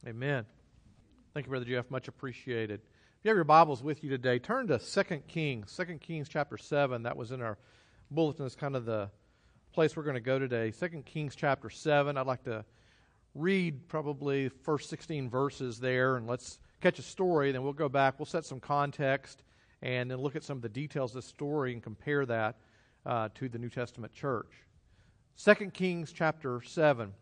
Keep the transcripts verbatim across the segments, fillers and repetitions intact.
Amen. Thank you, Brother Jeff. Much appreciated. If you have your Bibles with you today, turn to Second Kings. Second Kings chapter seven. That was in our bulletin. It's kind of the place we're going to go today. Second Kings chapter seven. I'd like to read probably the first sixteen verses there, and let's catch a story. Then we'll go back. We'll set some context, and then look at some of the details of the story and compare that uh, to the New Testament church. Second Kings chapter seven.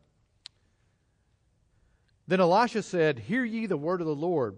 Then Elisha said, Hear ye the word of the Lord.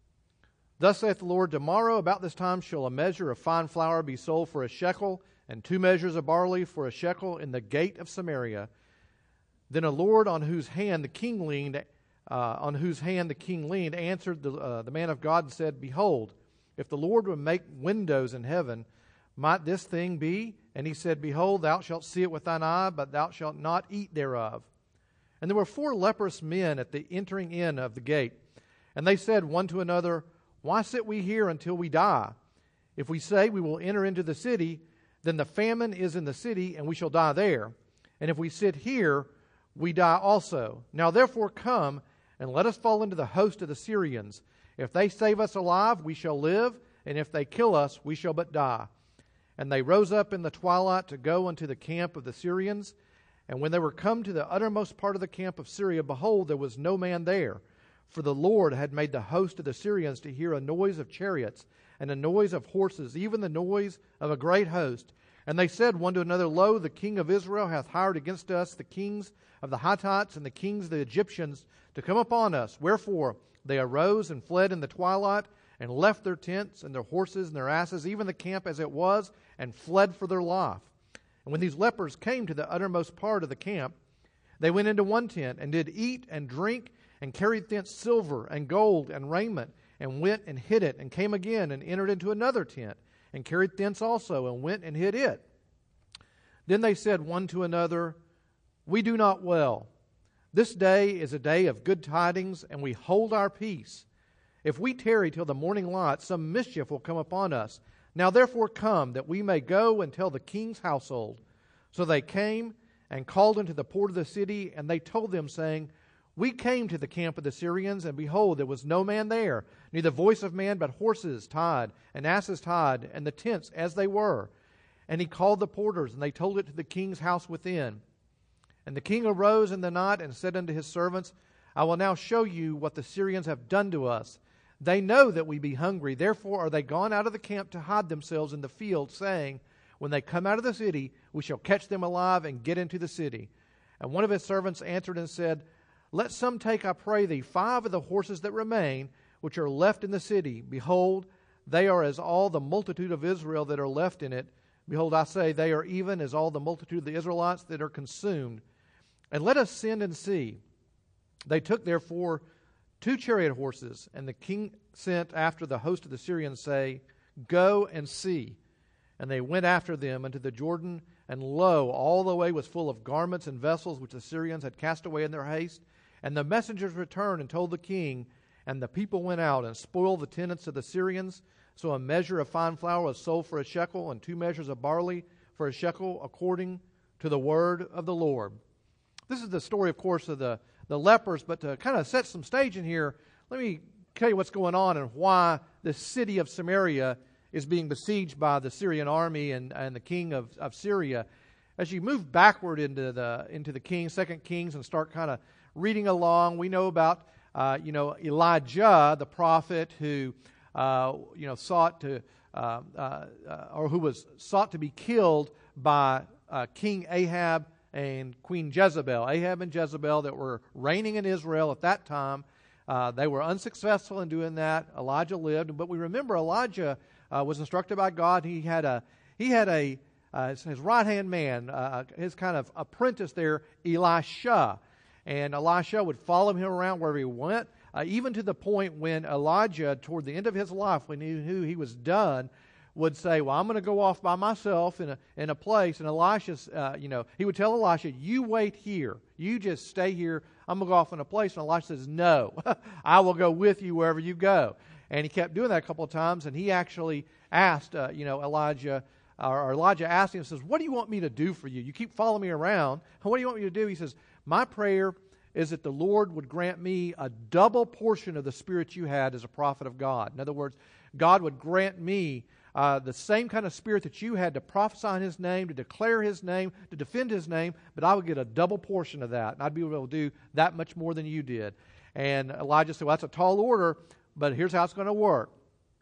Thus saith the Lord, Tomorrow about this time shall a measure of fine flour be sold for a shekel, and two measures of barley for a shekel in the gate of Samaria. Then a Lord on whose hand the king leaned, uh, on whose hand the king leaned, answered the, uh, the man of God and said, Behold, if the Lord would make windows in heaven, might this thing be? And he said, Behold, thou shalt see it with thine eye, but thou shalt not eat thereof. And there were four leprous men at the entering in of the gate. And they said one to another, Why sit we here until we die? If we say we will enter into the city, then the famine is in the city, and we shall die there. And if we sit here, we die also. Now therefore come, and let us fall into the host of the Syrians. If they save us alive, we shall live, and if they kill us, we shall but die. And they rose up in the twilight to go unto the camp of the Syrians. And when they were come to the uttermost part of the camp of Syria, behold, there was no man there. For the Lord had made the host of the Syrians to hear a noise of chariots, and a noise of horses, even the noise of a great host. And they said one to another, Lo, the king of Israel hath hired against us the kings of the Hittites and the kings of the Egyptians to come upon us. Wherefore they arose and fled in the twilight, and left their tents and their horses and their asses, even the camp as it was, and fled for their life. And when these lepers came to the uttermost part of the camp, they went into one tent, and did eat and drink, and carried thence silver and gold and raiment, and went and hid it, and came again and entered into another tent, and carried thence also, and went and hid it. Then they said one to another, We do not well. This day is a day of good tidings, and we hold our peace. If we tarry till the morning light, some mischief will come upon us. Now therefore come, that we may go and tell the king's household. So they came and called unto the port of the city, and they told them, saying, We came to the camp of the Syrians, and behold, there was no man there, neither voice of man, but horses tied, and asses tied, and the tents as they were. And he called the porters, and they told it to the king's house within. And the king arose in the night, and said unto his servants, I will now show you what the Syrians have done to us. They know that we be hungry, therefore are they gone out of the camp to hide themselves in the field, saying, When they come out of the city, we shall catch them alive and get into the city. And one of his servants answered and said, Let some take, I pray thee, five of the horses that remain, which are left in the city. Behold, they are as all the multitude of Israel that are left in it. Behold, I say, they are even as all the multitude of the Israelites that are consumed. And let us send and see. They took therefore two chariot horses, and the king sent after the host of the Syrians, say, Go and see. And they went after them unto the Jordan, and lo, all the way was full of garments and vessels which the Syrians had cast away in their haste. And the messengers returned and told the king, and the people went out and spoiled the tenants of the Syrians. So a measure of fine flour was sold for a shekel, and two measures of barley for a shekel, according to the word of the Lord. This is the story, of course, of the the lepers, but to kind of set some stage in here, let me tell you what's going on and why the city of Samaria is being besieged by the Syrian army and, and the king of, of Syria. As you move backward into the into the Kings, Second Kings, and start kind of reading along, we know about uh, you know Elijah, the prophet, who uh, you know sought to uh, uh, or who was sought to be killed by uh, King Ahab and Queen Jezebel. Ahab and Jezebel that were reigning in Israel at that time. Uh, they were unsuccessful in doing that. Elijah lived, but we remember Elijah uh, was instructed by God. He had a he had a uh, his right hand man, uh, his kind of apprentice there, Elisha, and Elisha would follow him around wherever he went, uh, even to the point when Elijah, toward the end of his life, when he knew he was done, would say, well, I'm going to go off by myself in a in a place. And Elisha, uh, you know, he would tell Elisha, you wait here. You just stay here. I'm going to go off in a place. And Elisha says, no, I will go with you wherever you go. And he kept doing that a couple of times. And he actually asked, uh, you know, Elijah, or Elijah asked him, says, what do you want me to do for you? You keep following me around. What do you want me to do? He says, my prayer is that the Lord would grant me a double portion of the spirit you had as a prophet of God. In other words, God would grant me uh, the same kind of spirit that you had to prophesy in His name, to declare His name, to defend His name, but I would get a double portion of that. And I'd be able to do that much more than you did. And Elijah said, well, that's a tall order, but here's how it's going to work.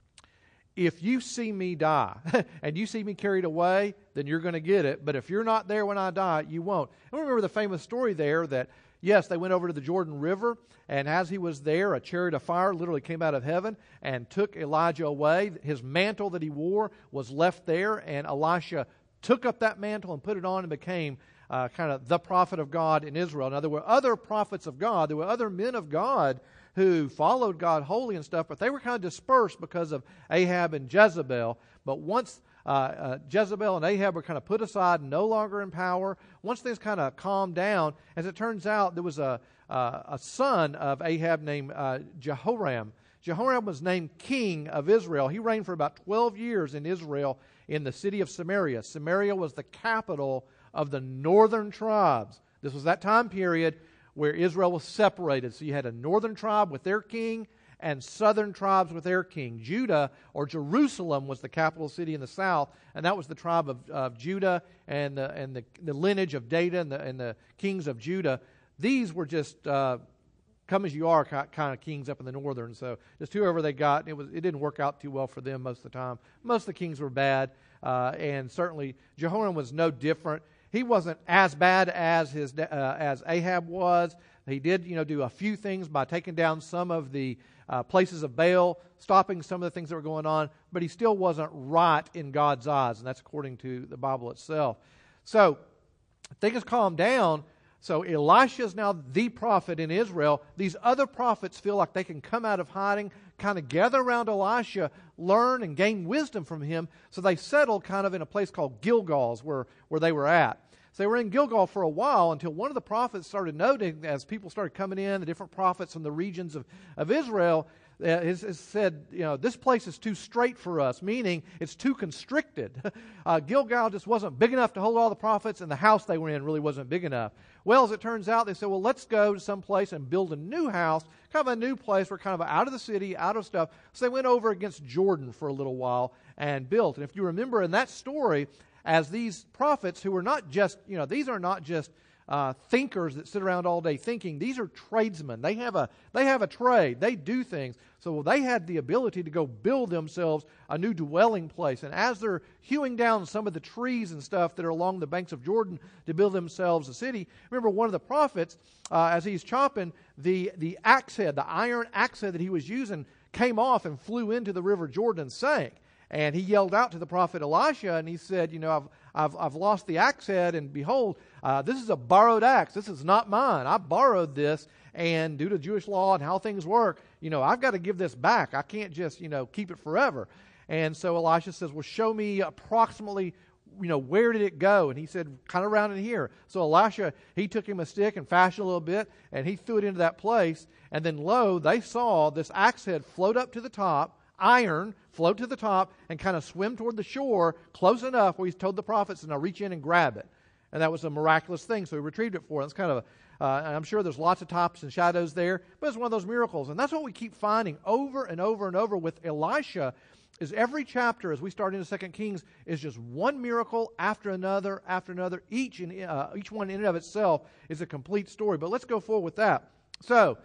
If you see me die and you see me carried away, then you're going to get it. But if you're not there when I die, you won't. And remember the famous story there that, yes, they went over to the Jordan River, and as he was there, a chariot of fire literally came out of heaven and took Elijah away. His mantle that he wore was left there, and Elisha took up that mantle and put it on and became uh, kind of the prophet of God in Israel. Now, there were other prophets of God. There were other men of God who followed God wholly and stuff, but they were kind of dispersed because of Ahab and Jezebel. But once uh, uh, Jezebel and Ahab were kind of put aside, no longer in power, once things kind of calmed down, as it turns out, there was a, uh, a son of Ahab named uh, Jehoram. Jehoram was named king of Israel. He reigned for about twelve years in Israel in the city of Samaria. Samaria was the capital of the northern tribes. This was that time period where Israel was separated. So you had a northern tribe with their king and southern tribes with their king. Judah, or Jerusalem, was the capital city in the south, and that was the tribe of, of Judah and, the, and the, the lineage of David and the, and the kings of Judah. These were just uh, come as you are kind of kings up in the northern. So just whoever they got, it was it didn't work out too well for them most of the time. Most of the kings were bad, uh, and certainly Jehoram was no different. He wasn't as bad as his uh, as Ahab was. He did, you know, do a few things by taking down some of the uh, places of Baal, stopping some of the things that were going on, but he still wasn't right in God's eyes, and that's according to the Bible itself. So things calmed down. So Elisha is now the prophet in Israel. These other prophets feel like they can come out of hiding, kind of gather around Elisha, learn and gain wisdom from him. So they settled kind of in a place called Gilgal, where, where they were at. So they were in Gilgal for a while until one of the prophets started noting, as people started coming in, the different prophets from the regions of, of Israel, uh, has, has said, you know, this place is too straight for us, meaning it's too constricted. Uh, Gilgal just wasn't big enough to hold all the prophets, and the house they were in really wasn't big enough. Well, as it turns out, they said, well, let's go to some place and build a new house, kind of a new place. We're kind of out of the city, out of stuff. So they went over against Jordan for a little while and built. And if you remember in that story, as these prophets who were not just, you know, these are not just uh, thinkers that sit around all day thinking. These are tradesmen. They have a they have a trade. They do things. So they had the ability to go build themselves a new dwelling place. And as they're hewing down some of the trees and stuff that are along the banks of Jordan to build themselves a city, remember one of the prophets, uh, as he's chopping, the, the axe head, the iron axe head that he was using came off and flew into the river Jordan and sank. And he yelled out to the prophet Elisha, and he said, you know, I've I've, I've lost the axe head, and behold, uh, this is a borrowed axe. This is not mine. I borrowed this, and due to Jewish law and how things work, you know, I've got to give this back. I can't just, you know, keep it forever. And so Elisha says, well, show me approximately, you know, where did it go? And he said, kind of around in here. So Elisha, he took him a stick and fashioned a little bit, and he threw it into that place. And then lo, they saw this axe head float up to the top, iron, float to the top, and kind of swim toward the shore close enough where he's told the prophets to now reach in and grab it. And that was a miraculous thing, so he retrieved it for them. It's kind of a, uh, and I'm sure there's lots of tops and shadows there, but it's one of those miracles. And that's what we keep finding over and over and over with Elisha, is every chapter as we start into Second Kings is just one miracle after another after another. Each, in, uh, each one in and of itself is a complete story. But let's go forward with that. So,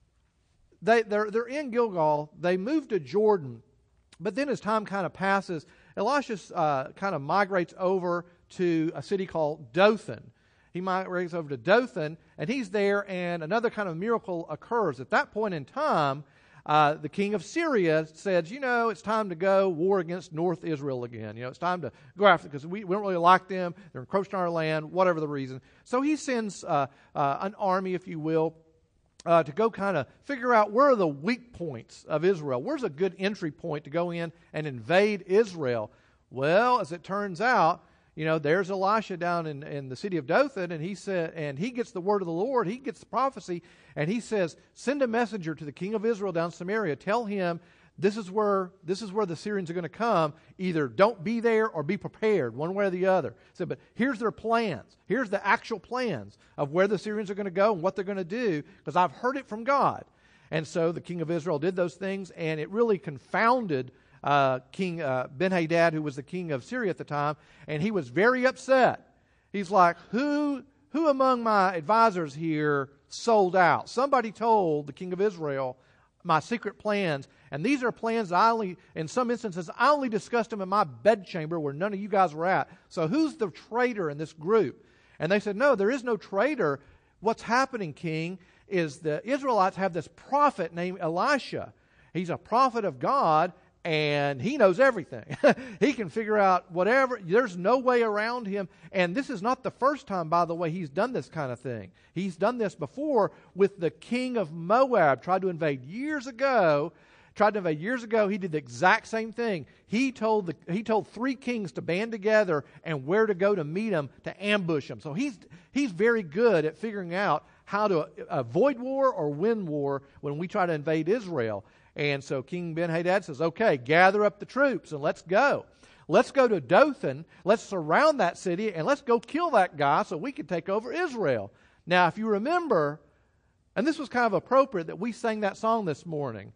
They, they're, they're in Gilgal. They move to Jordan. But then as time kind of passes, Elisha uh, kind of migrates over to a city called Dothan. He migrates over to Dothan, and he's there, and another kind of miracle occurs. At that point in time, uh, the king of Syria says, you know, it's time to go war against North Israel again. You know, it's time to go after, because we, we don't really like them. They're encroaching on our land, whatever the reason. So he sends uh, uh, an army, if you will, Uh, to go kind of figure out where are the weak points of Israel. Where's a good entry point to go in and invade Israel? Well, as it turns out, you know, there's Elisha down in, in the city of Dothan, and he said, and he gets the word of the Lord. He gets the prophecy, and he says, send a messenger to the king of Israel down Samaria. Tell him This is where this is where the Syrians are going to come. Either don't be there or be prepared, one way or the other. So, but here's their plans. Here's the actual plans of where the Syrians are going to go and what they're going to do, because I've heard it from God. And so the king of Israel did those things, and it really confounded uh, King uh, Ben-Hadad, who was the king of Syria at the time, and he was very upset. He's like, who, who among my advisors here sold out? Somebody told the king of Israel my secret plans, and these are plans that I only, in some instances, I only discussed them in my bedchamber where none of you guys were at. So who's the traitor in this group? And they said, no, there is no traitor. What's happening, king, is the Israelites have this prophet named Elisha. He's a prophet of God, and he knows everything. He can figure out whatever. There's no way around him. And this is not the first time, by the way, he's done this kind of thing. He's done this before with the king of Moab, tried to invade years ago. Tried to invade years ago. He did the exact same thing. He told the he told three kings to band together and where to go to meet him, to ambush him. So he's he's very good at figuring out how to avoid war or win war when we try to invade Israel. And so King Ben-Hadad says, okay, gather up the troops and let's go. Let's go to Dothan. Let's surround that city and let's go kill that guy so we can take over Israel. Now, if you remember, and this was kind of appropriate that we sang that song this morning,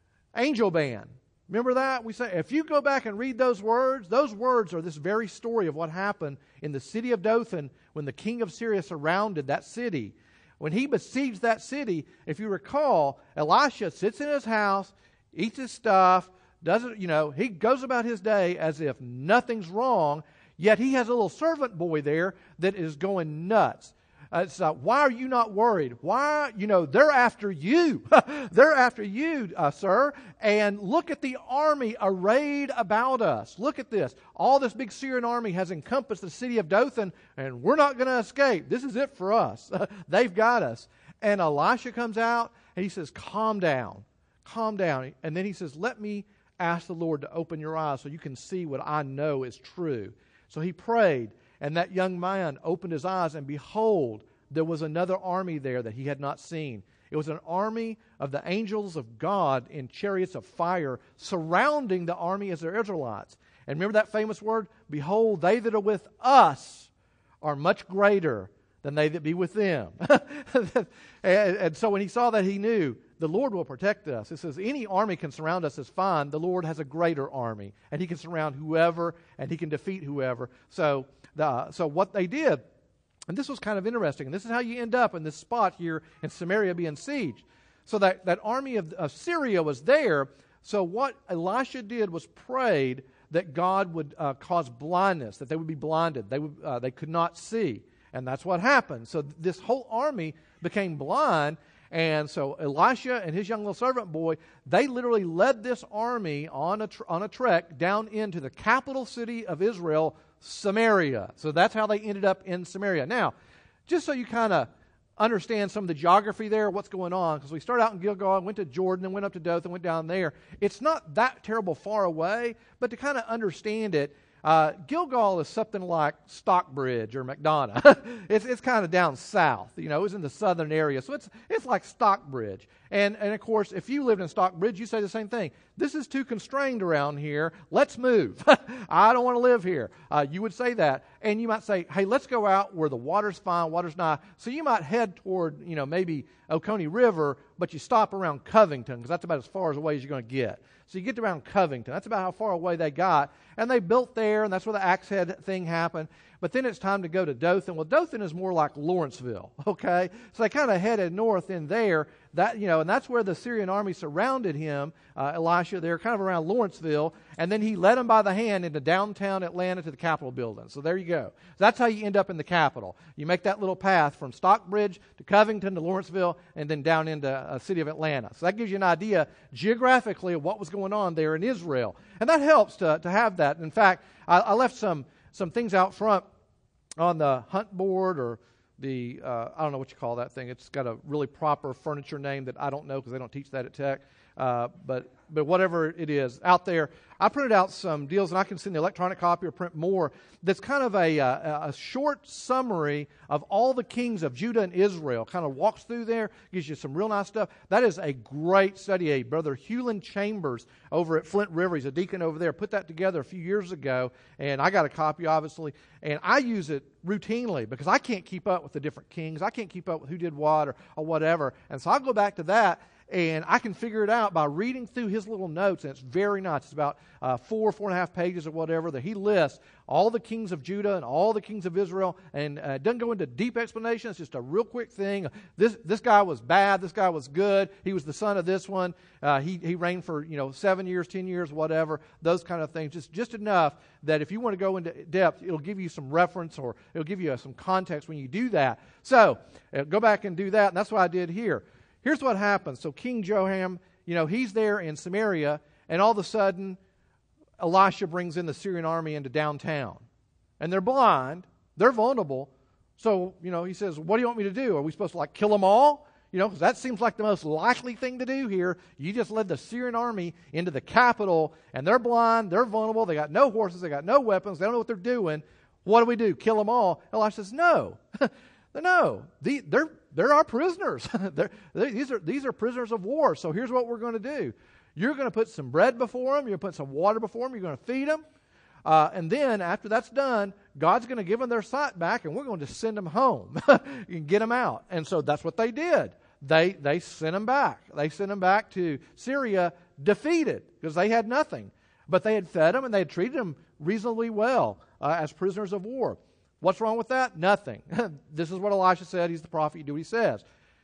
Angel Band. Remember that? We say, if you go back and read those words, those words are this very story of what happened in the city of Dothan when the king of Syria surrounded that city. When he besieged that city, if you recall, Elisha sits in his house, eats his stuff, doesn't, you know, he goes about his day as if nothing's wrong, yet he has a little servant boy there that is going nuts. Uh, it's like, why are you not worried? Why, you know, they're after you. They're after you, uh, sir. And look at the army arrayed about us. Look at this. All this big Syrian army has encompassed the city of Dothan, and we're not going to escape. This is it for us. They've got us. And Elisha comes out, and he says, calm down. Calm down. And then he says, let me ask the Lord to open your eyes so you can see what I know is true. So he prayed. And that young man opened his eyes, and behold, there was another army there that he had not seen. It was an army of the angels of God in chariots of fire surrounding the army as the Israelites. And remember that famous word? Behold, they that are with us are much greater than they that be with them. and, and so when he saw that, he knew the Lord will protect us. It says any army can surround us is fine. The Lord has a greater army, and he can surround whoever, and he can defeat whoever. So, the, so what they did, and this was kind of interesting, and this is how you end up in this spot here in Samaria being sieged. So that, that army of, of Syria was there. So what Elisha did was prayed that God would uh, cause blindness, that they would be blinded. They would, uh, they could not see. And that's what happened. So this whole army became blind. And so Elisha and his young little servant boy, they literally led this army on a, tr- on a trek down into the capital city of Israel, Samaria. So that's how they ended up in Samaria. Now, just so you kind of understand some of the geography there, what's going on, because we started out in Gilgal, went to Jordan, and went up to Dothan, went down there. It's not that terrible far away, but to kind of understand it, Uh, Gilgal is something like Stockbridge or McDonough. it's it's kind of down south. You know, it's in the southern area. So it's it's like Stockbridge. And, and of course, if you lived in Stockbridge, you say the same thing. This is too constrained around here. Let's move. I don't want to live here. Uh, you would say that. And you might say, hey, let's go out where the water's fine, water's not. So you might head toward, you know, maybe Oconee River, but you stop around Covington because that's about as far as away as you're going to get. So you get around Covington. That's about how far away they got. And they built there, and that's where the axe head thing happened. But then it's time to go to Dothan. Well, Dothan is more like Lawrenceville, okay? So they kind of headed north in there. That, you know, and that's where the Syrian army surrounded him, uh, Elisha. They're kind of around Lawrenceville. And then he led them by the hand into downtown Atlanta to the Capitol building. So there you go. So that's how you end up in the Capitol. You make that little path from Stockbridge to Covington to Lawrenceville and then down into the uh, city of Atlanta. So that gives you an idea geographically of what was going on there in Israel. And that helps to, to have that. In fact, I, I left some, some things out front on the hunt board or the, uh, I don't know what you call that thing. It's got a really proper furniture name that I don't know because they don't teach that at Tech. Uh, but but whatever it is out there. I printed out some deals, and I can send the electronic copy or print more. That's kind of a, a, a short summary of all the kings of Judah and Israel. Kind of walks through there, gives you some real nice stuff. That is a great study aid. Brother Hewlin Chambers over at Flint River, he's a deacon over there, put that together a few years ago, and I got a copy, obviously, and I use it routinely because I can't keep up with the different kings. I can't keep up with who did what or, or whatever, and so I'll go back to that. And I can figure it out by reading through his little notes, and it's very nice. It's about uh, four, four and a half pages or whatever that he lists all the kings of Judah and all the kings of Israel, and uh, doesn't go into deep explanation. It's just a real quick thing. This this guy was bad. This guy was good. He was the son of this one. Uh, he he reigned for you know seven years, ten years, whatever. Those kind of things. Just just enough that if you want to go into depth, it'll give you some reference or it'll give you uh, some context when you do that. So uh, go back and do that, and that's what I did here. Here's what happens. So King Joram, you know, he's there in Samaria, and all of a sudden, Elisha brings in the Syrian army into downtown. And they're blind. They're vulnerable. So, you know, he says, what do you want me to do? Are we supposed to, like, kill them all? You know, because that seems like the most likely thing to do here. You just led the Syrian army into the capital, and they're blind, they're vulnerable, they got no horses, they got no weapons, they don't know what they're doing. What do we do? Kill them all? Elisha says, no. No, the, they're they're our prisoners. they're, they, these are these are prisoners of war. So here's what we're going to do: you're going to put some bread before them. You're going to put some water before them. You're going to feed them, uh, and then after that's done, God's going to give them their sight back, and we're going to send them home and get them out. And so that's what they did. They they sent them back. They sent them back to Syria defeated because they had nothing, but they had fed them and they had treated them reasonably well uh, as prisoners of war. What's wrong with that? Nothing. This is what Elisha said. He's the prophet. You do what he says.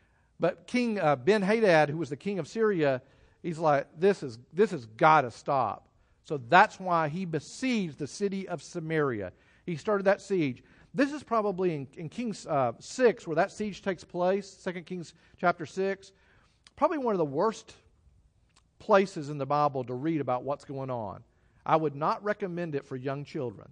But King uh, Ben-Hadad, who was the king of Syria, he's like, this is this has got to stop. So that's why he besieged the city of Samaria. He started that siege. This is probably in, in Kings uh, six, where that siege takes place, Second Kings chapter six. Probably one of the worst places in the Bible to read about what's going on. I would not recommend it for young children.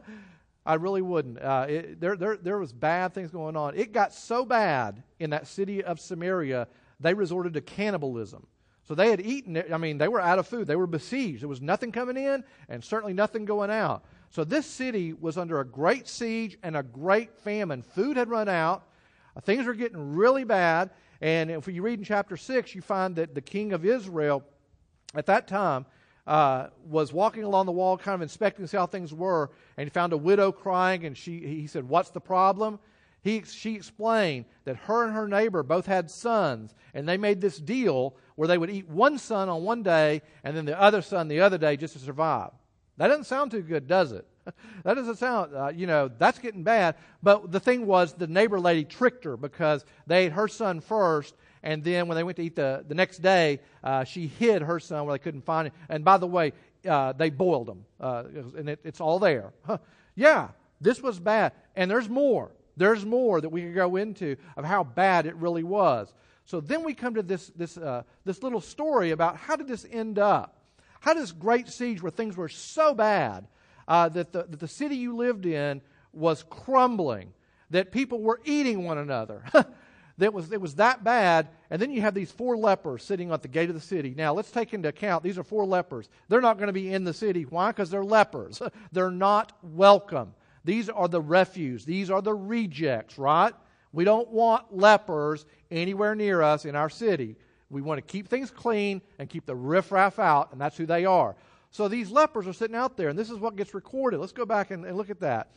I really wouldn't. Uh, it, there, there, there was bad things going on. It got so bad in that city of Samaria, they resorted to cannibalism. So they had eaten it. I mean, they were out of food. They were besieged. There was nothing coming in and certainly nothing going out. So this city was under a great siege and a great famine. Food had run out. Uh, things were getting really bad. And if you read in chapter six, you find that the king of Israel at that time Uh, was walking along the wall, kind of inspecting to see how things were, and he found a widow crying, and she he said, "What's the problem?" He she explained that her and her neighbor both had sons, and they made this deal where they would eat one son on one day, and then the other son the other day just to survive. That doesn't sound too good, does it? That doesn't sound, uh, you know, that's getting bad. But the thing was, the neighbor lady tricked her because they ate her son first, and then when they went to eat the, the next day, uh, she hid her son where they couldn't find him. And by the way, uh, they boiled him, uh, and it, it's all there. Huh. Yeah, this was bad. And there's more. There's more that we could go into of how bad it really was. So then we come to this this uh, this little story about how did this end up? How did this great siege where things were so bad uh, that, the, that the city you lived in was crumbling, that people were eating one another? That was it was that bad, and then you have these four lepers sitting at the gate of the city. Now, let's take into account, these are four lepers. They're not going to be in the city. Why? Because they're lepers. They're not welcome. These are the refuse. These are the rejects, right? We don't want lepers anywhere near us in our city. We want to keep things clean and keep the riffraff out, and that's who they are. So these lepers are sitting out there, and this is what gets recorded. Let's go back and, and look at that.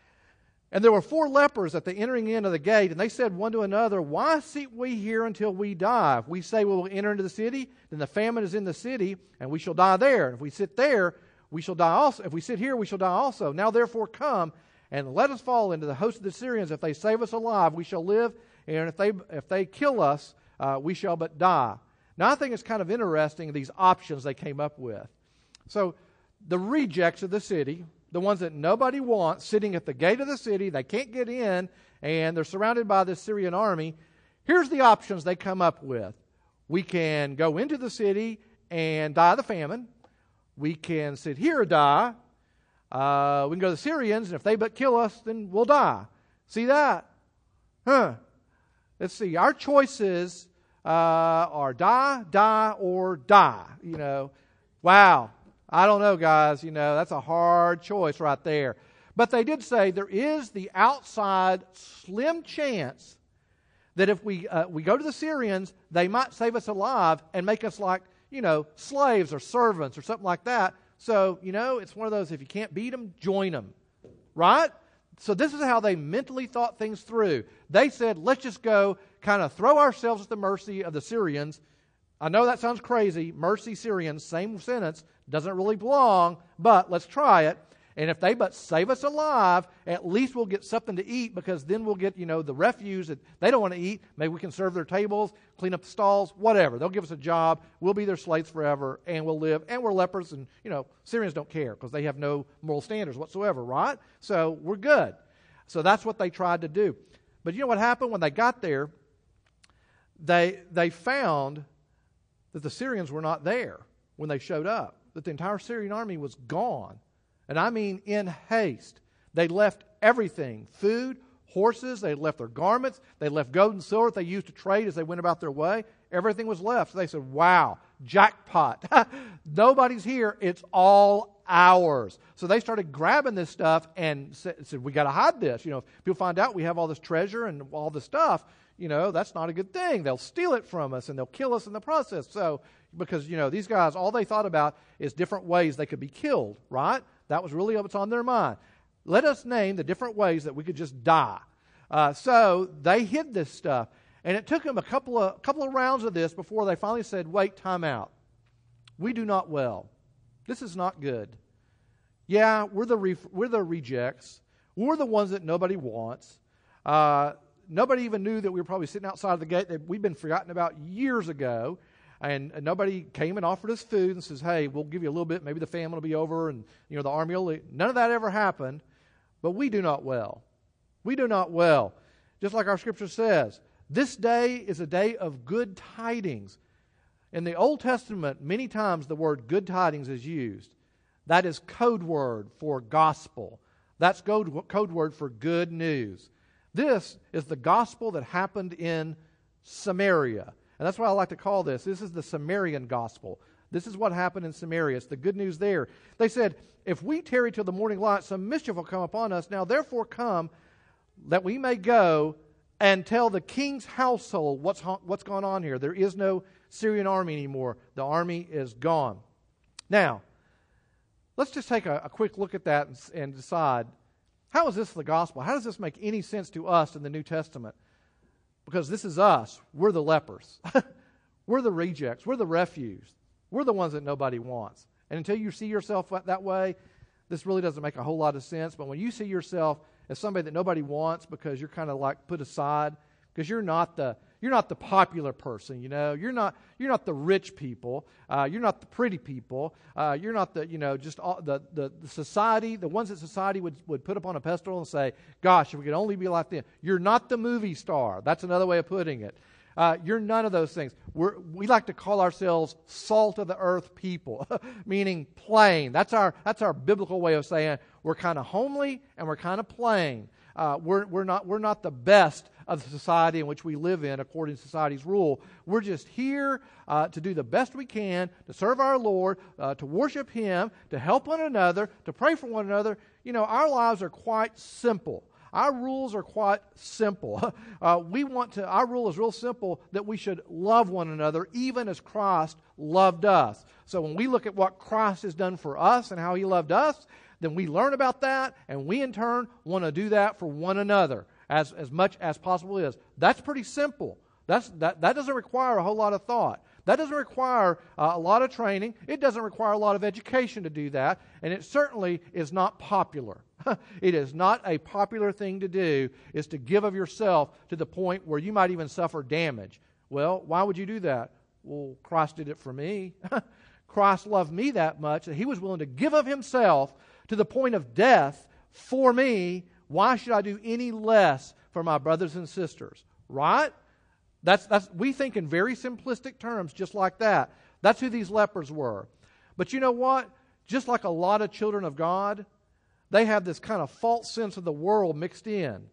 And there were four lepers at the entering in of the gate, and they said one to another, "Why sit we here until we die? If we say we will enter into the city, then the famine is in the city, and we shall die there. And if we sit there, we shall die also. If we sit here, we shall die also. Now therefore come, and let us fall into the host of the Syrians. If they save us alive, we shall live, and if they if they kill us, uh, we shall but die." Now I think it's kind of interesting, these options they came up with. So the rejects of the city, the ones that nobody wants, sitting at the gate of the city, they can't get in, and they're surrounded by this Syrian army. Here's the options they come up with. We can go into the city and die of the famine. We can sit here and die. Uh, we can go to the Syrians, and if they but kill us, then we'll die. See that? Huh. Let's see. Our choices uh, or die, die, or die. You know, wow. I don't know, guys. You know, that's a hard choice right there. But they did say there is the outside slim chance that if we uh, we go to the Syrians, they might save us alive and make us like, you know, slaves or servants or something like that. So, you know, it's one of those, if you can't beat them, join them. Right? So this is how they mentally thought things through. They said, let's just go kind of throw ourselves at the mercy of the Syrians. I know that sounds crazy. Mercy, Syrians, same sentence, doesn't really belong, but let's try it. And if they but save us alive, at least we'll get something to eat, because then we'll get, you know, the refuse that they don't want to eat. Maybe we can serve their tables, clean up the stalls, whatever. They'll give us a job. We'll be their slaves forever, and we'll live. And we're lepers, and, you know, Syrians don't care because they have no moral standards whatsoever, right? So we're good. So that's what they tried to do. But you know what happened when they got there? They they found that the Syrians were not there when they showed up, that the entire Syrian army was gone. And I mean in haste. They left everything, food, horses, they left their garments, they left gold and silver that they used to trade as they went about their way. Everything was left. So they said, wow, jackpot. Nobody's here. It's all ours. So they started grabbing this stuff and said, said we got to hide this. You know, if people find out we have all this treasure and all this stuff, you know, that's not a good thing. They'll steal it from us and they'll kill us in the process. So, because, you know, these guys, all they thought about is different ways they could be killed, right? That was really what's on their mind. Let us name the different ways that we could just die. Uh, so they hid this stuff. And it took them a couple of couple of rounds of this before they finally said, wait, time out. We do not well. This is not good. Yeah, we're the, re- we're the rejects. We're the ones that nobody wants. Uh, nobody even knew that we were probably sitting outside of the gate that we'd been forgotten about years ago. And, and nobody came and offered us food and says, hey, we'll give you a little bit. Maybe the famine will be over and, you know, the army will leave. None of that ever happened. But we do not well. We do not well. Just like our scripture says, this day is a day of good tidings. In the Old Testament, many times the word good tidings is used. That is code word for gospel. That's code, code word for good news. This is the gospel that happened in Samaria. And that's what I like to call this. This is the Samaritan gospel. This is what happened in Samaria. It's the good news there. They said, if we tarry till the morning light, some mischief will come upon us. Now therefore come, that we may go and tell the king's household what's, what's going on here. There is no Syrian army anymore. The army is gone. Now, let's just take a, a quick look at that and, and decide, how is this the gospel? How does this make any sense to us in the New Testament? Because this is us. We're the lepers. We're the rejects. We're the refuse. We're the ones that nobody wants. And until you see yourself that way, this really doesn't make a whole lot of sense. But when you see yourself as somebody that nobody wants because you're kind of like put aside, because you're not the you're not the popular person, you know, you're not you're not the rich people, uh, you're not the pretty people, uh, you're not the you know just all, the, the the society, the ones that society would would put up on a pedestal and say, gosh, if we could only be like them. You're not the movie star. That's another way of putting it. Uh, you're none of those things. We're, we like to call ourselves salt of the earth people, meaning plain. That's our that's our biblical way of saying we're kind of homely and we're kind of plain. Uh, we're we're not we're not the best of the society in which we live in according to society's rule. We're just here uh, to do the best we can to serve our Lord, uh, to worship Him, to help one another, to pray for one another. You know, our lives are quite simple. Our rules are quite simple. Uh, we want to. Our rule is real simple, that we should love one another even as Christ loved us. So when we look at what Christ has done for us and how He loved us, then we learn about that, and we in turn want to do that for one another as, as much as possible is. That's pretty simple. That's, that, that doesn't require a whole lot of thought. That doesn't require uh, a lot of training. It doesn't require a lot of education to do that, and it certainly is not popular. It is not a popular thing to do, is to give of yourself to the point where you might even suffer damage. Well, why would you do that? Well, Christ did it for me. Christ loved me that much that He was willing to give of Himself to the point of death for me. Why should I do any less for my brothers and sisters? Right? That's, that's, we think in very simplistic terms just like that. That's who these lepers were. But you know what? Just like a lot of children of God, they have this kind of false sense of the world mixed in.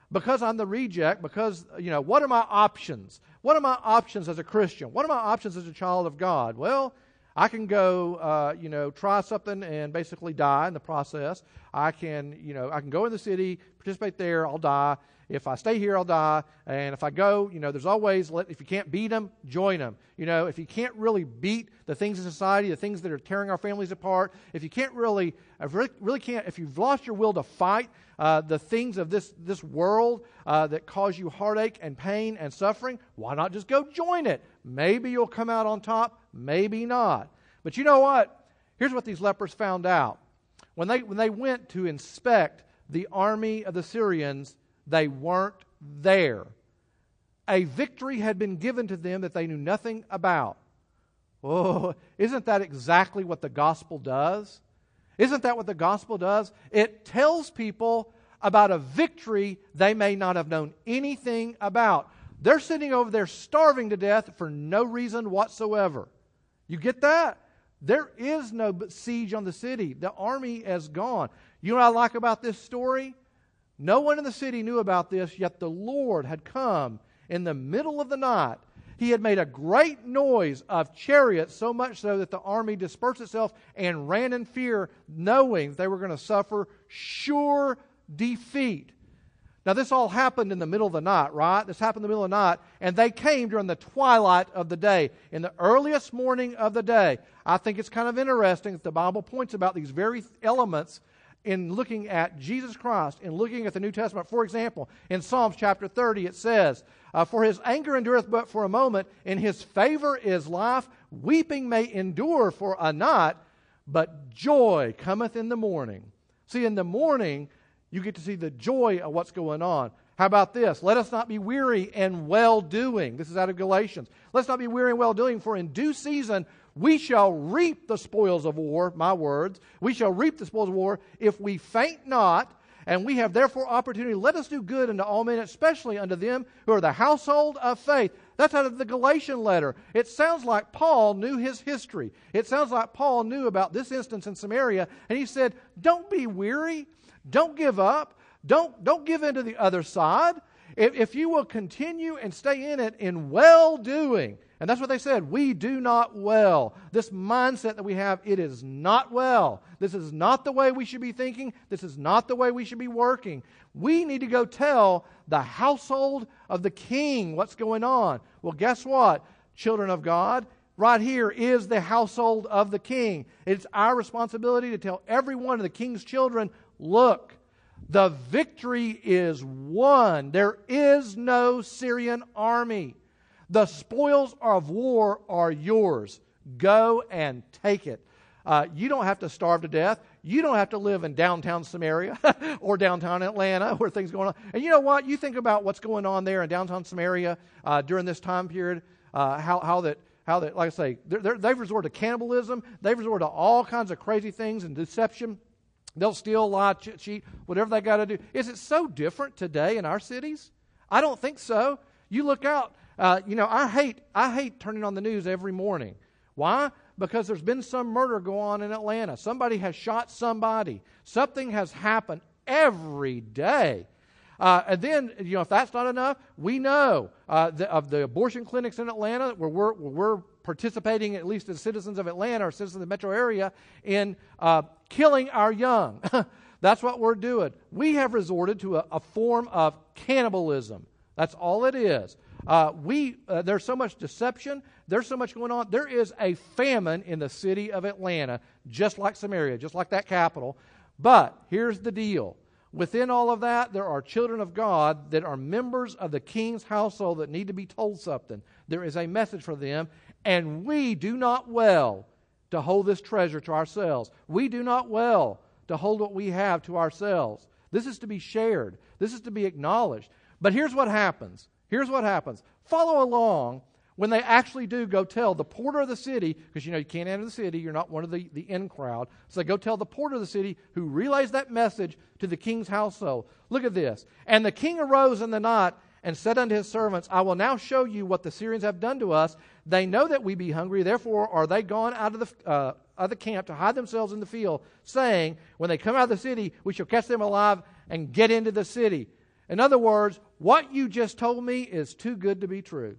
because I'm the reject, because, you know, what are my options? What are my options as a Christian? What are my options as a child of God? Well, I can go, uh, you know, try something and basically die in the process. I can, you know, I can go in the city, participate there, I'll die. If I stay here, I'll die. And if I go, you know, there's always, let, if you can't beat them, join them. You know, if you can't really beat the things in society, the things that are tearing our families apart, if you can't really, if really, really can't, if you've lost your will to fight uh, the things of this, this world uh, that cause you heartache and pain and suffering, why not just go join it? Maybe you'll come out on top, maybe not. But you know what? Here's what these lepers found out. When they, when they went to inspect the army of the Syrians, they weren't there. A victory had been given to them that they knew nothing about. Oh, isn't that exactly what the gospel does? Isn't that what the gospel does? It tells people about a victory they may not have known anything about. They're sitting over there starving to death for no reason whatsoever. You get that? There is no siege on the city. The army is gone. You know what I like about this story? No one in the city knew about this, yet the Lord had come in the middle of the night. He had made a great noise of chariots, so much so that the army dispersed itself and ran in fear, knowing they were going to suffer sure defeat. Now, this all happened in the middle of the night, right? This happened in the middle of the night, and they came during the twilight of the day, in the earliest morning of the day. I think it's kind of interesting that the Bible points about these very elements in looking at Jesus Christ, in looking at the New Testament. For example, in Psalms chapter thirty, it says, uh, For his anger endureth but for a moment, in his favor is life. Weeping may endure for a night, but joy cometh in the morning. See, in the morning, you get to see the joy of what's going on. How about this? Let us not be weary in well-doing. This is out of Galatians. Let's not be weary in well-doing, for in due season we shall reap the spoils of war, my words. We shall reap the spoils of war if we faint not, and we have therefore opportunity. Let us do good unto all men, especially unto them who are the household of faith. That's out of the Galatian letter. It sounds like Paul knew his history. It sounds like Paul knew about this instance in Samaria, and he said, don't be weary. Don't give up. Don't, don't give in to the other side. If, if you will continue and stay in it in well-doing, and that's what they said, we do not well. This mindset that we have, it is not well. This is not the way we should be thinking. This is not the way we should be working. We need to go tell the household of the king what's going on. Well, guess what, children of God? Right here is the household of the king. It's our responsibility to tell every one of the king's children, look, the victory is won. There is no Syrian army. The spoils of war are yours. Go and take it. Uh, you don't have to starve to death. You don't have to live in downtown Samaria or downtown Atlanta where things are going on. And you know what? You think about what's going on there in downtown Samaria uh, during this time period, uh, how, how that, how that, like I say, they're, they're, they've resorted to cannibalism. They've resorted to all kinds of crazy things and deception. They'll steal, lie, cheat, whatever they got to do. Is it so different today in our cities? I don't think so. You look out. Uh, you know, I hate I hate turning on the news every morning. Why? Because there's been some murder go on in Atlanta. Somebody has shot somebody. Something has happened every day. Uh, and then, you know, if that's not enough, we know uh, the, of the abortion clinics in Atlanta where we're, where we're participating, at least as citizens of Atlanta or citizens of the metro area, in uh, killing our young. That's what we're doing. We have resorted to a, a form of cannibalism. That's all it is. Uh, we uh, there's so much deception. There's so much going on. There is a famine in the city of Atlanta, just like Samaria, just like that capital. But here's the deal. Within all of that, there are children of God that are members of the king's household that need to be told something. There is a message for them, and we do not well to hold this treasure to ourselves. We do not well to hold what we have to ourselves. This is to be shared. This is to be acknowledged. But here's what happens. Here's what happens. Follow along when they actually do go tell the porter of the city, because you know you can't enter the city, you're not one of the, the in crowd. So they go tell the porter of the city who relays that message to the king's household. Look at this. And the king arose in the night and said unto his servants, I will now show you what the Syrians have done to us. They know that we be hungry, therefore are they gone out of the uh, of the camp to hide themselves in the field, saying, when they come out of the city, we shall catch them alive and get into the city. In other words, what you just told me is too good to be true.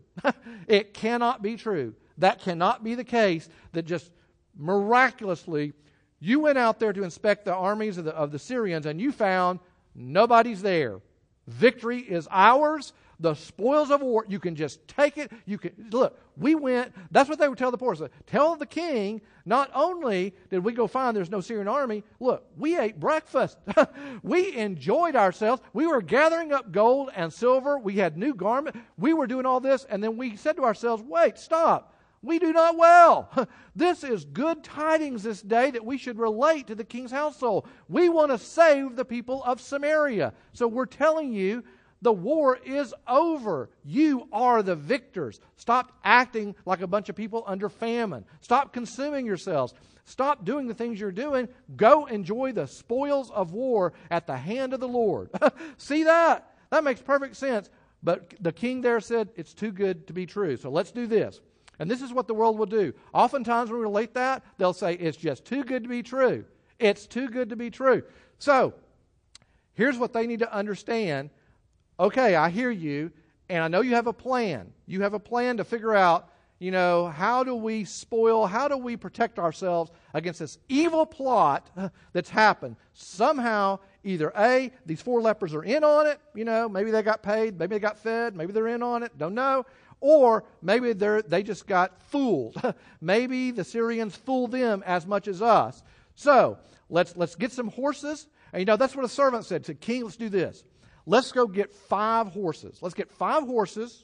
It cannot be true. That cannot be the case, that just miraculously you went out there to inspect the armies of the, of the Syrians and you found nobody's there. Victory is ours. The spoils of war, you can just take it. You can look, we went, that's what they would tell the poor. So tell the king, not only did we go find there's no Syrian army, look, we ate breakfast. We enjoyed ourselves. We were gathering up gold and silver. We had new garments. We were doing all this, and then we said to ourselves, wait, stop. We do not well. This is good tidings this day that we should relate to the king's household. We want to save the people of Samaria. So we're telling you, the war is over. You are the victors. Stop acting like a bunch of people under famine. Stop consuming yourselves. Stop doing the things you're doing. Go enjoy the spoils of war at the hand of the Lord. See that? That makes perfect sense. But the king there said, it's too good to be true. So let's do this. And this is what the world will do. Oftentimes when we relate that, they'll say, it's just too good to be true. It's too good to be true. So, here's what they need to understand. Okay, I hear you, and I know you have a plan. You have a plan to figure out, you know, how do we spoil, how do we protect ourselves against this evil plot that's happened? Somehow, either A, these four lepers are in on it, you know, maybe they got paid, maybe they got fed, maybe they're in on it, don't know. Or maybe they they just got fooled. Maybe the Syrians fooled them as much as us. So, let's let's get some horses. And you know, that's what a servant said to King, let's do this. Let's go get five horses. Let's get five horses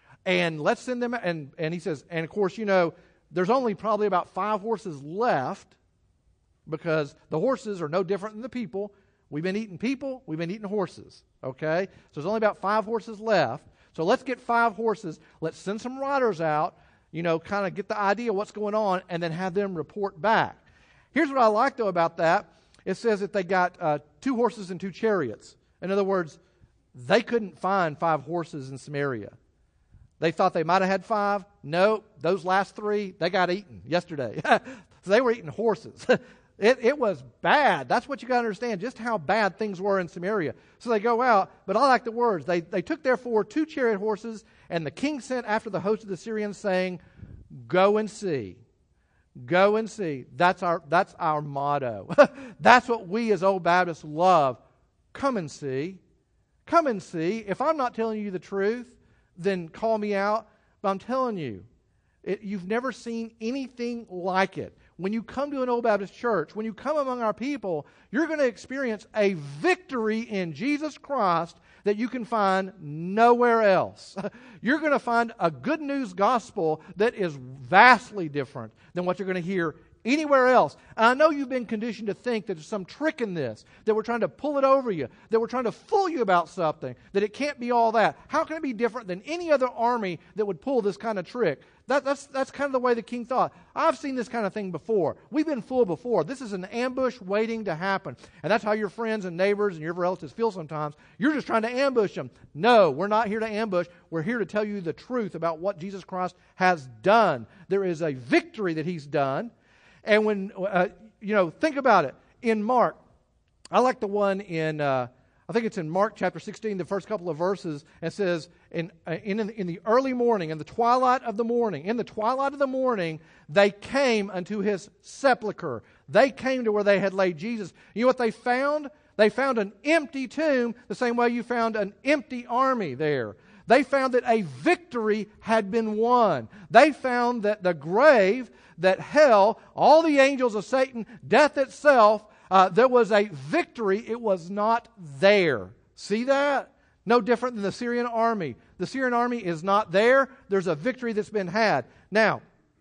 and let's send them. And, and he says, and of course, you know, there's only probably about five horses left because the horses are no different than the people. We've been eating people, we've been eating horses. Okay? So there's only about five horses left. So let's get five horses. Let's send some riders out, you know, kind of get the idea of what's going on, and then have them report back. Here's what I like, though, about that. It says that they got uh, two horses and two chariots. In other words, they couldn't find five horses in Samaria. They thought they might have had five. No, those last three, they got eaten yesterday. So they were eating horses. It, it was bad. That's what you got to understand, just how bad things were in Samaria. So they go out, but I like the words. They, they took therefore two chariot horses, and the king sent after the host of the Syrians, saying, go and see. Go and see. That's our, that's our motto. That's what we as Old Baptists love. Come and see. Come and see. If I'm not telling you the truth, then call me out. But I'm telling you, it, you've never seen anything like it. When you come to an Old Baptist church, when you come among our people, you're going to experience a victory in Jesus Christ that you can find nowhere else. You're going to find a good news gospel that is vastly different than what you're going to hear anywhere else. And I know you've been conditioned to think that there's some trick in this, that we're trying to pull it over you, that we're trying to fool you about something, that it can't be all that. How can it be different than any other army that would pull this kind of trick? That, that's, that's kind of the way the king thought. I've seen this kind of thing before. We've been fooled before. This is an ambush waiting to happen. And that's how your friends and neighbors and your relatives feel sometimes. You're just trying to ambush them. No, we're not here to ambush. We're here to tell you the truth about what Jesus Christ has done. There is a victory that He's done. And when, uh, you know, think about it. In Mark, I like the one in, uh, I think it's in Mark chapter sixteen, the first couple of verses. It says, in, in, in the early morning, in the twilight of the morning, in the twilight of the morning, they came unto His sepulchre. They came to where they had laid Jesus. You know what they found? They found an empty tomb the same way you found an empty army there. They found that a victory had been won. They found that the grave, that hell, all the angels of Satan, death itself, uh, there was a victory. It was not there. See that? No different than the Syrian army. The Syrian army is not there. There's a victory that's been had. Now,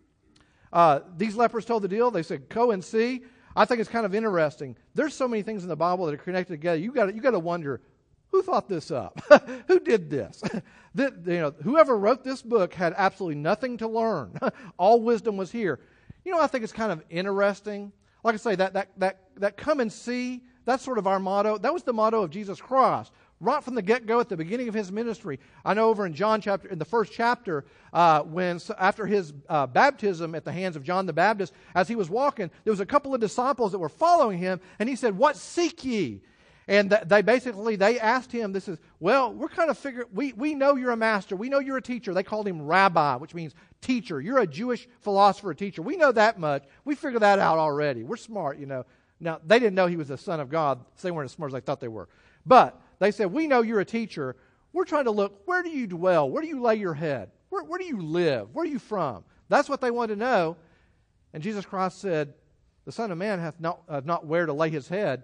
uh, these lepers told the deal. They said, go and see. I think it's kind of interesting. There's so many things in the Bible that are connected together. You got you got to wonder, who thought this up? Who did this? the, you know, whoever wrote this book had absolutely nothing to learn. All wisdom was here. You know, I think it's kind of interesting. Like I say, that that that that come and see, that's sort of our motto. That was the motto of Jesus Christ. Right from the get-go at the beginning of His ministry. I know over in John chapter, in the first chapter, uh, when after His uh, baptism at the hands of John the Baptist, as He was walking, there was a couple of disciples that were following Him, and He said, what seek ye? And th- they basically, they asked him, this is, well, we're kind of figuring, we, we know you're a master. We know you're a teacher. They called him rabbi, which means teacher. You're a Jewish philosopher, teacher. We know that much. We figured that out already. We're smart, you know. Now, they didn't know he was the Son of God, so they weren't as smart as they thought they were. But they said, we know you're a teacher. We're trying to look, where do you dwell? Where do you lay your head? Where, where do you live? Where are you from? That's what they wanted to know. And Jesus Christ said, the Son of Man hath not, uh, not where to lay his head.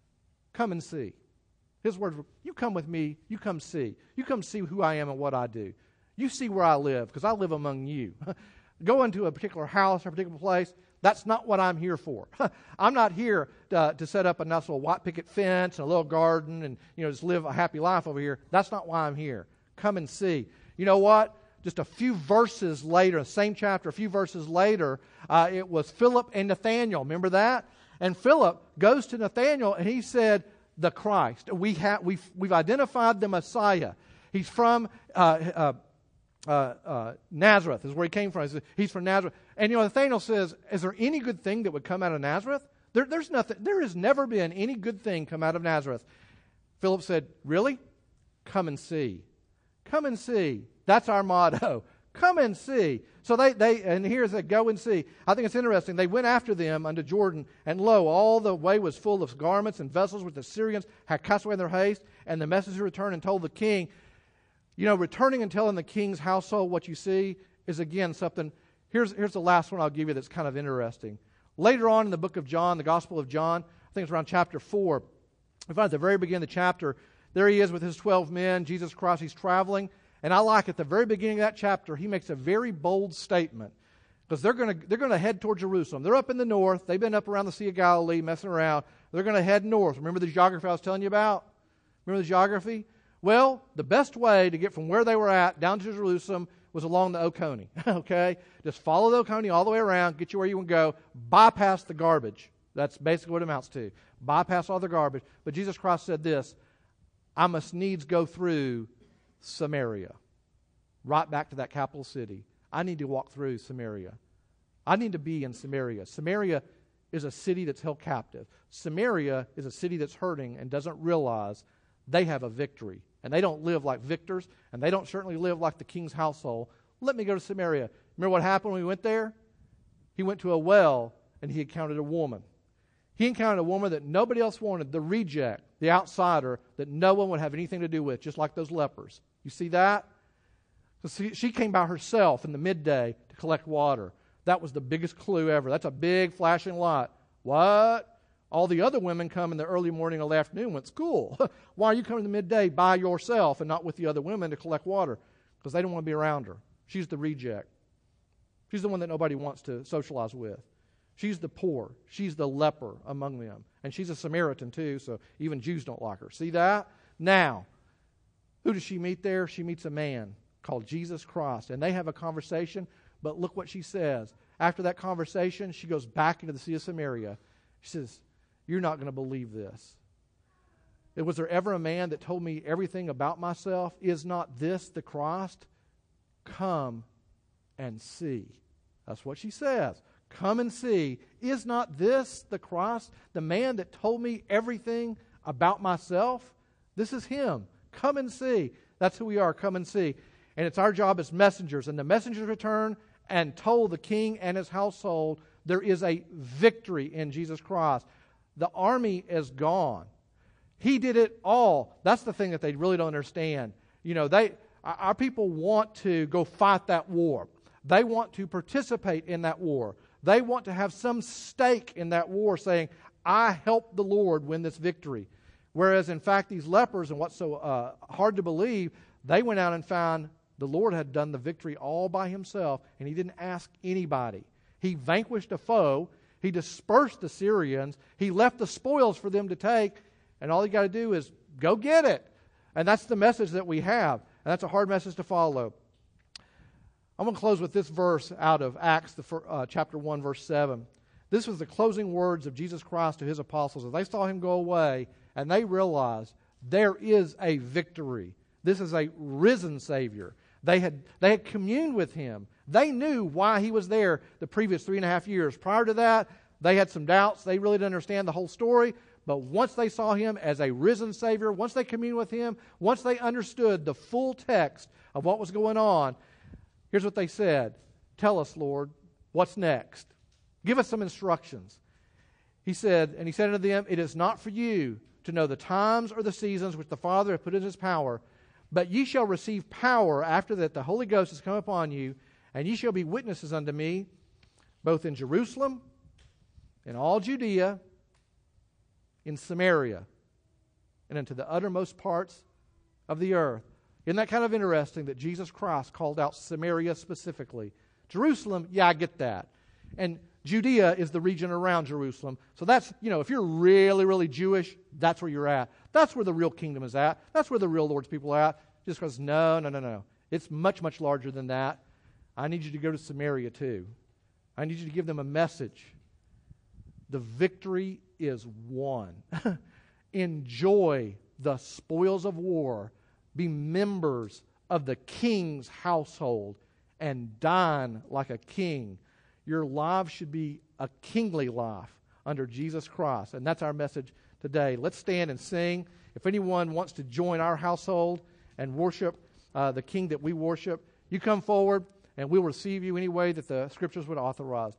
Come and see. His words were, you come with me, you come see. You come see who I am and what I do. You see where I live, because I live among you. Go into a particular house or a particular place. That's not what I'm here for. I'm not here to, to set up a nice little white picket fence and a little garden and, you know, just live a happy life over here. That's not why I'm here. Come and see. You know what? Just a few verses later, the same chapter, a few verses later, uh, it was Philip and Nathanael. Remember that? And Philip goes to Nathanael and he said, the Christ. We have, we've, we've identified the Messiah. He's from uh, uh, uh, uh, Nazareth is where he came from. He's from Nazareth. And you know, Nathanael says, is there any good thing that would come out of Nazareth? There, there's nothing. There has never been any good thing come out of Nazareth. Philip said, really? Come and see. Come and see. That's our motto. Come and see. So they, they and here's a go and see. I think it's interesting. They went after them unto Jordan, and lo, all the way was full of garments and vessels which the Syrians had cast away in their haste. And the messenger returned and told the king. You know, returning and telling the king's household what you see is again something. Here's, here's the last one I'll give you that's kind of interesting. Later on in the book of John, the Gospel of John, I think it's around chapter four, we find at the very beginning of the chapter, there he is with his twelve men, Jesus Christ, he's traveling. And I like at the very beginning of that chapter, he makes a very bold statement. Because they're going to they're going to head toward Jerusalem. They're up in the north. They've been up around the Sea of Galilee messing around. They're going to head north. Remember the geography I was telling you about? Remember the geography? Well, the best way to get from where they were at down to Jerusalem was along the Oconee. Okay? Just follow the Oconee all the way around, get you where you want to go, bypass the garbage. That's basically what it amounts to. Bypass all the garbage. But Jesus Christ said this, I must needs go through Samaria. Right back to that capital city. I need to walk through Samaria. I need to be in Samaria. Samaria is a city that's held captive. Samaria is a city that's hurting and doesn't realize they have a victory. And they don't live like victors, and they don't certainly live like the king's household. Let me go to Samaria. Remember what happened when we went there? He went to a well, and he encountered a woman. He encountered a woman that nobody else wanted, the reject, the outsider, that no one would have anything to do with, just like those lepers. You see that? So she came by herself in the midday to collect water. That was the biggest clue ever. That's a big flashing light. What? All the other women come in the early morning or the afternoon when it's cool. Why are you coming in the midday by yourself and not with the other women to collect water? Because they don't want to be around her. She's the reject. She's the one that nobody wants to socialize with. She's the poor. She's the leper among them. And she's a Samaritan too, so even Jews don't like her. See that? Now, who does she meet there? She meets a man called Jesus Christ. And they have a conversation, but look what she says. After that conversation, she goes back into the Sea of Samaria. She says, you're not going to believe this. Was there ever a man that told me everything about myself? Is not this the Christ? Come and see. That's what she says. Come and see. Is not this the Christ? The man that told me everything about myself? This is him. Come and see. That's who we are. Come and see. And it's our job as messengers. And the messengers returned and told the king and his household there is a victory in Jesus Christ. The army is gone. He did it all. That's the thing that they really don't understand. You know, they our people want to go fight that war. They want to participate in that war. They want to have some stake in that war, saying, I helped the Lord win this victory. Whereas, in fact, these lepers, and what's so uh, hard to believe, they went out and found the Lord had done the victory all by himself, and he didn't ask anybody. He vanquished a foe. He dispersed the Syrians. He left the spoils for them to take, and all you got to do is go get it. And that's the message that we have, and that's a hard message to follow. I'm going to close with this verse out of Acts, the first, uh, chapter one, verse seven. This was the closing words of Jesus Christ to his apostles. As they saw him go away, and they realized there is a victory. This is a risen Savior. They had, they had communed with him. They knew why he was there the previous three and a half years. Prior to that, they had some doubts. They really didn't understand the whole story. but once they saw him as a risen Savior, once they communed with him, once they understood the full text of what was going on, here's what they said. Tell us, Lord, what's next? Give us some instructions. He said, and he said unto them, it is not for you to know the times or the seasons which the Father hath put in his power, but ye shall receive power after that the Holy Ghost has come upon you, and ye shall be witnesses unto me, both in Jerusalem, in all Judea, in Samaria, and into the uttermost parts of the earth. Isn't that kind of interesting that Jesus Christ called out Samaria specifically? Jerusalem, yeah, I get that. And Judea is the region around Jerusalem. So that's, you know, if you're really, really Jewish, that's where you're at. That's where the real kingdom is at. That's where the real Lord's people are at. Just because, no, no, no, no. It's much, much larger than that. I need you to go to Samaria too. I need you to give them a message. The victory is won. Enjoy the spoils of war. Be members of the king's household and dine like a king. Your life should be a kingly life under Jesus Christ. And that's our message today. Let's stand and sing. If anyone wants to join our household and worship uh, the King that we worship, you come forward and we'll receive you any way that the Scriptures would authorize.